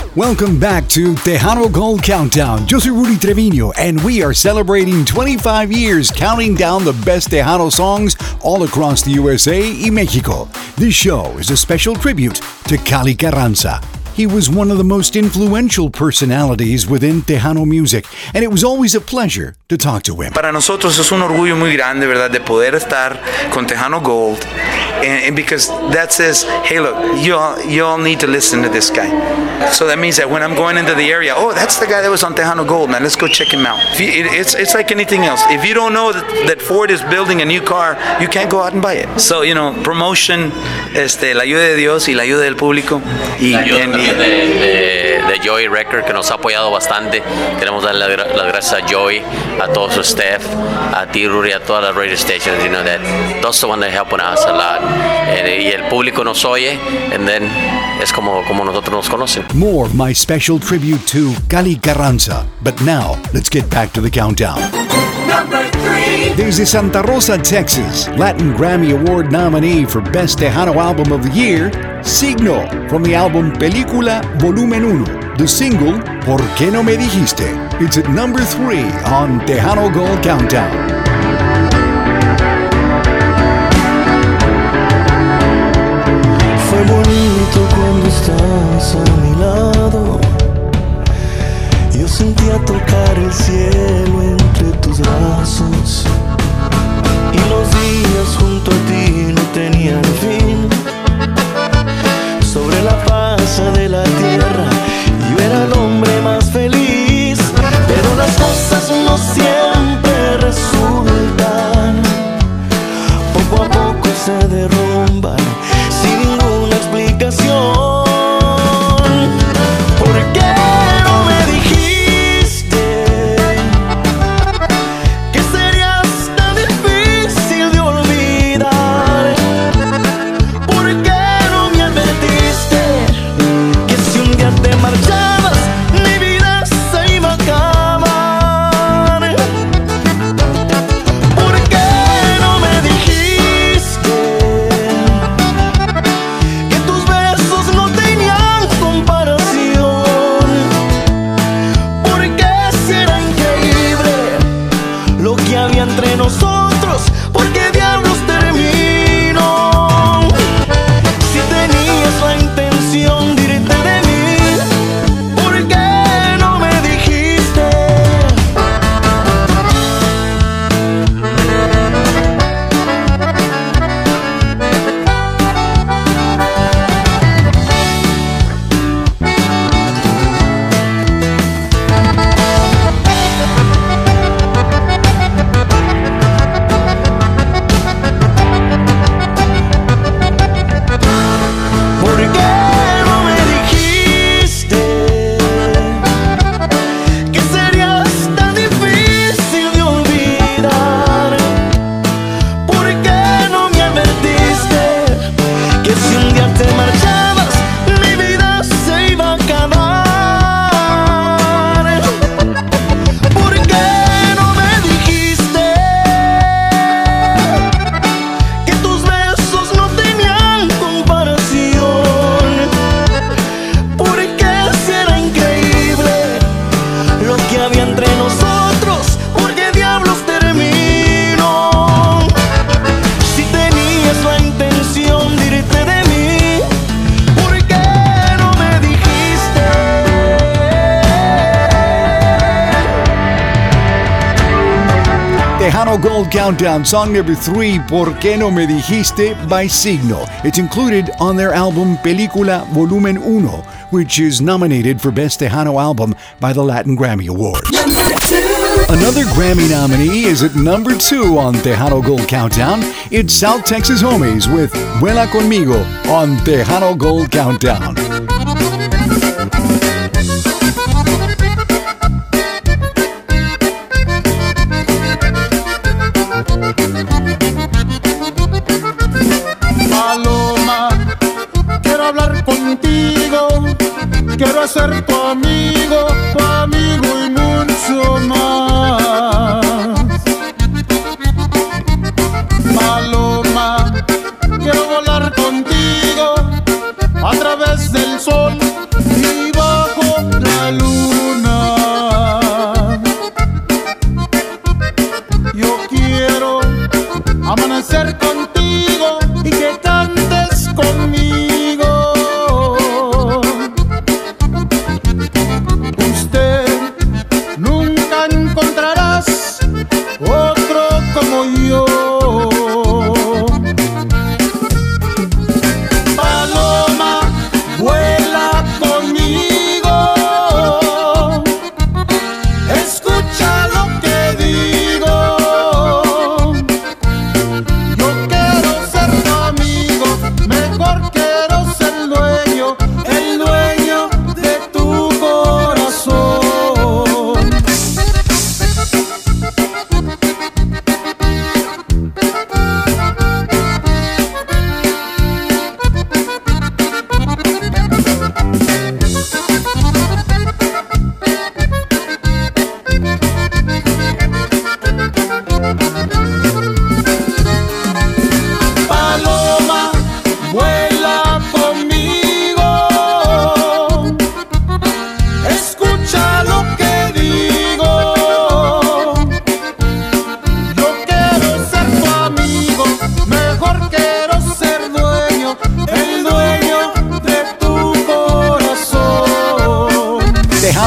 Welcome back to Tejano Gold Countdown. Yo soy Rudy Treviño, and we are celebrating 25 years counting down the best Tejano songs all across the USA y Mexico. This show is a special tribute to Cali Carranza. He was one of the most influential personalities within Tejano music, and it was always a pleasure to talk to him. Para nosotros es un orgullo muy grande, ¿verdad?, de poder estar con Tejano Gold, and because that says, hey, look, you all need to listen to this guy. So that means that when I'm going into the area, oh, that's the guy that was on Tejano Gold, man, let's go check him out. It's like anything else. If you don't know that Ford is building a new car, you can't go out and buy it. So, promotion, la ayuda de Dios y la ayuda del público. De Joey Record, que nos ha apoyado bastante. Queremos darle las gracias a Joey, a todo su staff, a ti, Rudy, a todas las radio stations, that those are the ones that helping us a lot. Y el público nos oye, and then es como nosotros nos conocen. More of my special tribute to Cali Carranza. But now, let's get back to the countdown. Number 3. Desde Santa Rosa, Texas, Latin Grammy Award nominee for Best Tejano Album of the Year, Signo, from the album Película Volumen 1. The single, ¿Por qué no me dijiste? It's at number 3 on Tejano Gold Countdown. Fue bonito cuando estabas a mi lado. Yo sentía tocar el cielo entre tus brazos. Y los días junto a ti no tenían fin. Sobre la faz de la tierra yo era el hombre más feliz. Pero las cosas no siempre resultan. Poco a poco se derrumban sin ninguna explicación. ¿Por qué no me dijiste que serías tan difícil de olvidar? ¿Por qué no me advertiste que si un día te marchabas mi vida se iba a acabar? ¿Por qué no me dijiste que tus besos no tenían comparación? Porque si era increíble lo que había entre nosotros, ¿por qué diablos terminó? Si tenías la intención de irte de mí, ¿por qué no me dijiste? ¿Por qué no me dijiste que serías tan difícil de olvidar? ¿Por qué no me advertiste que si un día te marchabas mi vida se iba a acabar? ¿Por qué no me dijiste que tus besos no tenían comparación? Porque si era increíble lo que había entre nosotros, ¿por qué diablos terminó? Si tenías la intención de irte de mí, ¿por qué no me dijiste? Tejano Gold Countdown, song number 3, ¿Por qué no me dijiste? By Signo. It's included on their album Película Volumen 1, which is nominated for Best Tejano Album by the Latin Grammy Awards. Another Grammy nominee is at number 2 on Tejano Gold Countdown. It's South Texas Homies with Vuela Conmigo on Tejano Gold Countdown. Paloma, quiero hablar contigo, quiero ser tu amigo y mucho más. Paloma, quiero volar contigo a través del sol y bajo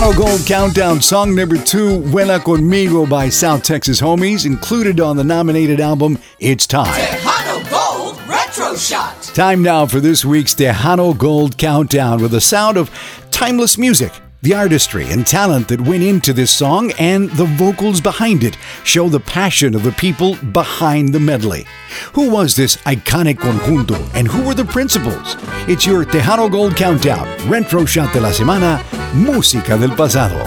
Tejano Gold Countdown song number 2, Vuela Conmigo by South Texas Homies, included on the nominated album It's Time. Tejano Gold Retro Shot. Time now for this week's Tejano Gold Countdown with the sound of timeless music. The artistry and talent that went into this song and the vocals behind it show the passion of the people behind the medley. Who was this iconic conjunto and who were the principals? It's your Tejano Gold Countdown, Retro Shot de la Semana, Música del Pasado.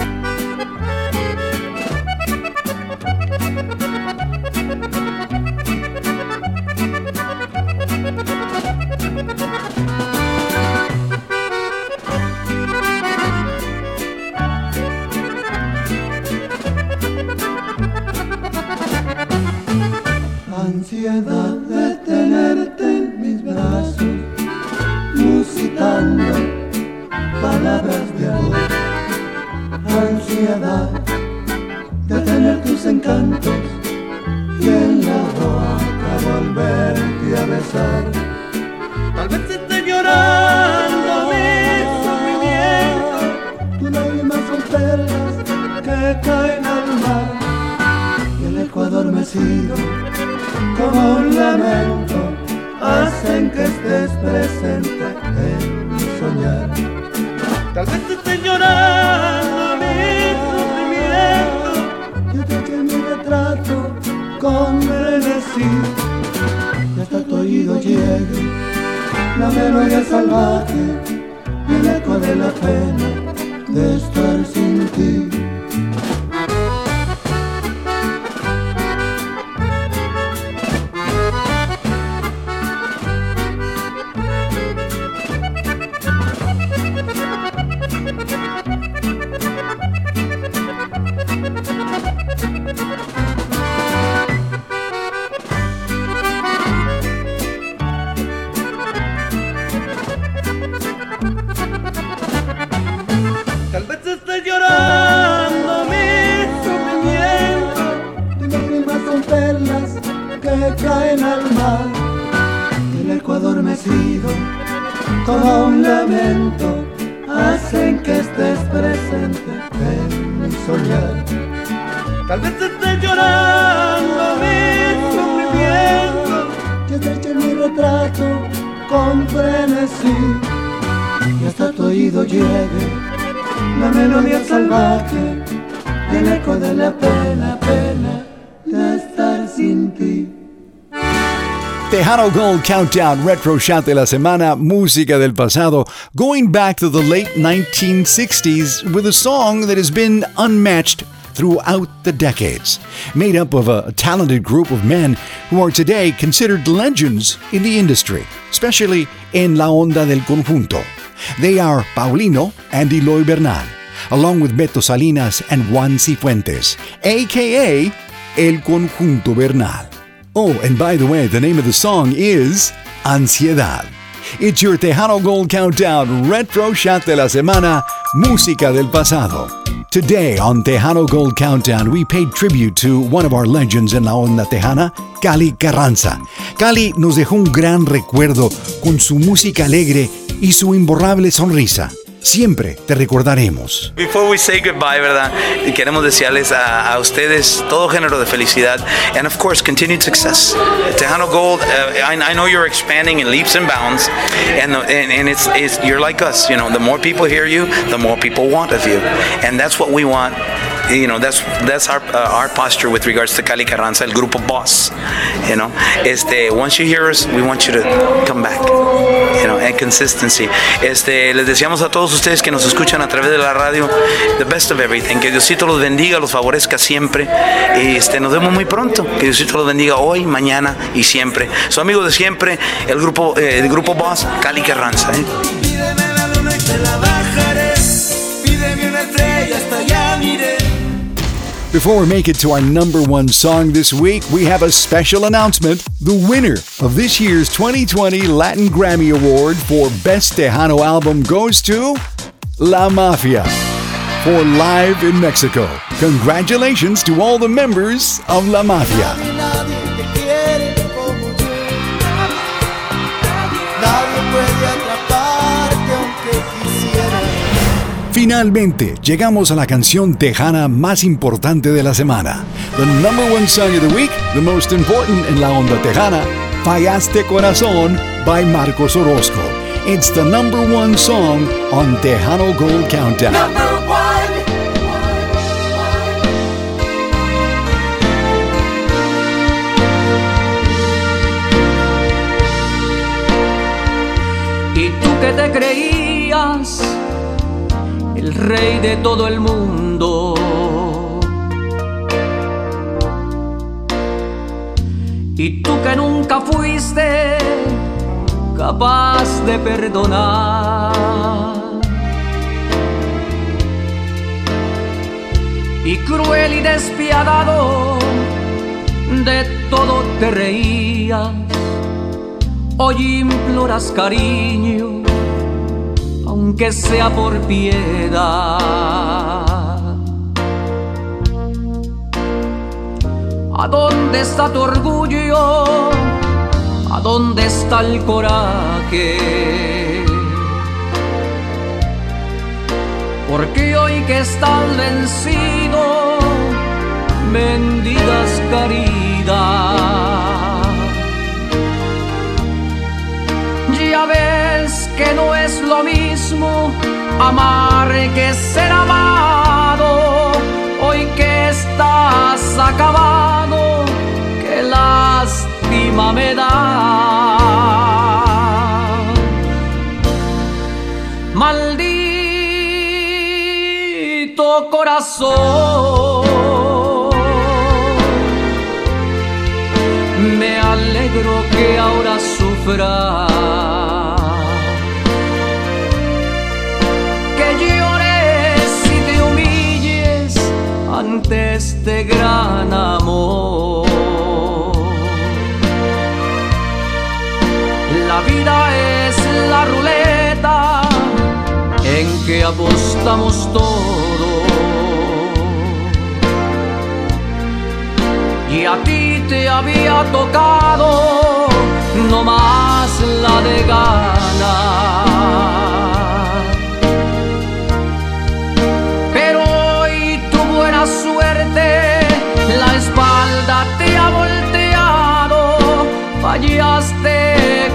Ansiedad de tenerte en mis brazos, musitando palabras de amor. Ansiedad de tener tus encantos y en la boca volverte a besar. Tal vez esté llorando mi sufrimiento, tus lágrimas son perlas que caen al mar y el eco adormecido como un lamento hacen que estés presente en mi soñar. Tal vez estés llorando mi sufrimiento, yo te eché mi retrato con frenesí y hasta tu oído llegue la melodía salvaje y el eco de la pena de estar sin ti. Tal vez estés llorando mi sufrimiento, tus lágrimas son perlas que caen al mar, el eco adormecido como un lamento hacen que estés presente en mi soñar. Tal vez estés llorando mi sufrimiento, yo te eché mi retrato con frenesí y hasta tu oído llegue la melodía salvaje y el eco de la pena de estar sin ti. Tejano Gold Countdown, Retro Shot de la Semana, Música del Pasado, going back to the late 1960s with a song that has been unmatched throughout the decades, made up of a talented group of men who are today considered legends in the industry, especially en la onda del conjunto. They are Paulino and Eloy Bernal, along with Beto Salinas and Juan Cifuentes, a.k.a. El Conjunto Bernal. Oh, and by the way, the name of the song is Ansiedad. It's your Tejano Gold Countdown, Retro Shot de la Semana, Música del Pasado. Today on Tejano Gold Countdown, we paid tribute to one of our legends en la onda tejana, Cali Carranza. Cali nos dejó un gran recuerdo con su música alegre y su imborrable sonrisa. Siempre te recordaremos. Before we say goodbye, ¿verdad? Queremos desearles a ustedes todo género de felicidad and of course continued success. Tejano Gold, I know you're expanding in leaps and bounds, and it's you're like us, you know. The more people hear you, the more people want of you, and that's what we want. You know, that's our posture with regards to Cali Carranza, el grupo Boss. You know, once you hear us, we want you to come back. You know, and consistency. Les deseamos a todos ustedes que nos escuchan a través de la radio the best of everything. Que Diosito los bendiga, los favorezca siempre. Nos vemos muy pronto. Que Diosito los bendiga hoy, mañana y siempre. Su amigo de siempre, el grupo Boss, Cali Carranza. Pídeme la luna y te la bajaré. Pídeme una estrella hasta allá miré. Before we make it to our number one song this week, we have a special announcement. The winner of this year's 2020 Latin Grammy Award for Best Tejano Album goes to La Mafia for Live in Mexico. Congratulations to all the members of La Mafia. Finalmente, llegamos a la canción tejana más importante de la semana. The number one song of the week, the most important en la onda tejana, Fallaste Corazón by Marcos Orozco. It's the number one song on Tejano Gold Countdown. Number one. Y tú que te creías el rey de todo el mundo, y tú que nunca fuiste capaz de perdonar, y cruel y despiadado de todo te reías. Hoy imploras cariño, aunque sea por piedad. ¿A dónde está tu orgullo? ¿A dónde está el coraje? Porque hoy que estás vencido, mendigas caridad. Ya ves que no es lo mismo amar que ser amado. Hoy que estás acabado, qué lástima me da. Maldito corazón, me alegro que ahora sufras, que llores y te humilles ante este gran amor. La vida es la ruleta en que apostamos todo, y a ti te había tocado no más la de ganar. Pero hoy tu buena suerte la espalda te ha volteado, fallaste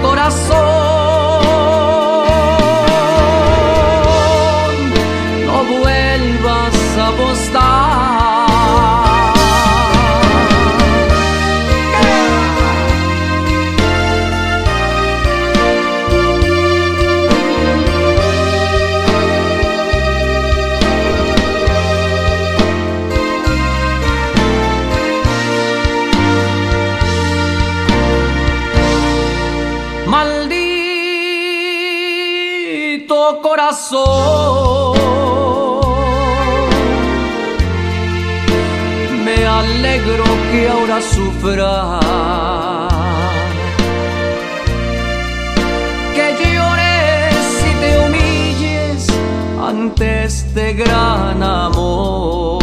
corazón, no vuelvas a apostar. Maldito corazón, me alegro que ahora sufras, que llores y te humilles ante este gran amor.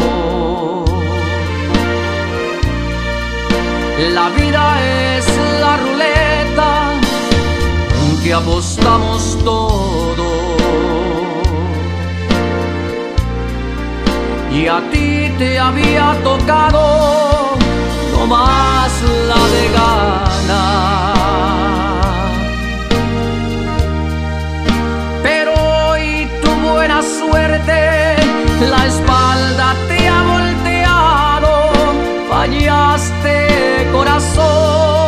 La vida es la ruleta que apostamos todo, y a ti te había tocado no más la de ganar. Pero hoy tu buena suerte la espalda te ha volteado, fallaste corazón,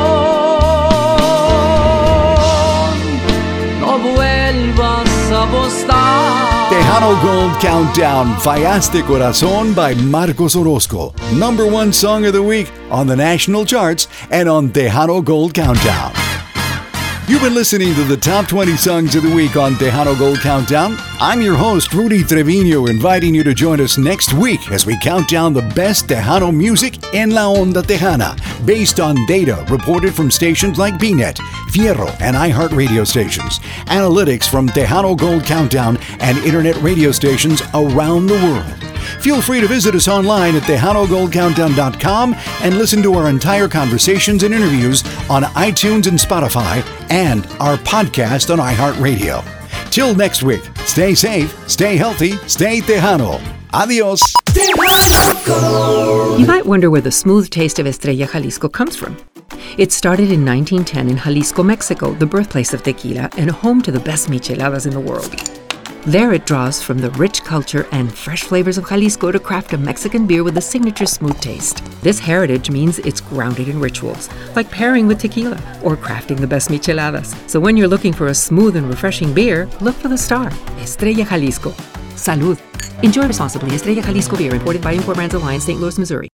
vuelvas a apostar. Tejano Gold Countdown, Fallaste Corazón by Marcos Orozco. Number one song of the week on the national charts and on Tejano Gold Countdown. You've been listening to the top 20 songs of the week on Tejano Gold Countdown. I'm your host, Rudy Trevino, inviting you to join us next week as we count down the best Tejano music en la onda tejana, based on data reported from stations like BNet, Fierro, and iHeart radio stations, analytics from Tejano Gold Countdown, and internet radio stations around the world. Feel free to visit us online at TejanoGoldCountdown.com and listen to our entire conversations and interviews on iTunes and Spotify and our podcast on iHeartRadio. Till next week, Stay safe, stay healthy, stay Tejano. Adios. Tejano Gold. You might wonder where the smooth taste of Estrella Jalisco comes from. It started in 1910 in Jalisco, Mexico, the birthplace of tequila and home to the best micheladas in the world. There it draws from the rich culture and fresh flavors of Jalisco to craft a Mexican beer with a signature smooth taste. This heritage means it's grounded in rituals, like pairing with tequila or crafting the best micheladas. So when you're looking for a smooth and refreshing beer, look for the star, Estrella Jalisco. Salud. Enjoy responsibly. Estrella Jalisco Beer, imported by Import Brands Alliance, St. Louis, Missouri.